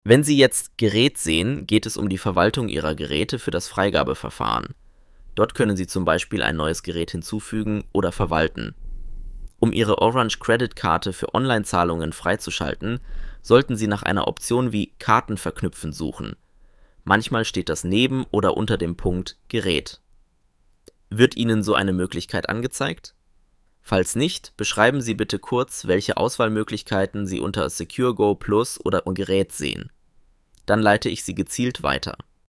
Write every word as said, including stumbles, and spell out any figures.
Wenn Sie jetzt Gerät sehen, geht es um die Verwaltung Ihrer Geräte für das Freigabeverfahren. Dort können Sie zum Beispiel ein neues Gerät hinzufügen oder verwalten. Um Ihre Orange Credit Karte für Online-Zahlungen freizuschalten, sollten Sie nach einer Option wie Karten verknüpfen suchen. Manchmal steht das neben oder unter dem Punkt Gerät. Wird Ihnen so eine Möglichkeit angezeigt? Falls nicht, beschreiben Sie bitte kurz, welche Auswahlmöglichkeiten Sie unter SecureGo Plus oder Gerät sehen. Dann leite ich Sie gezielt weiter.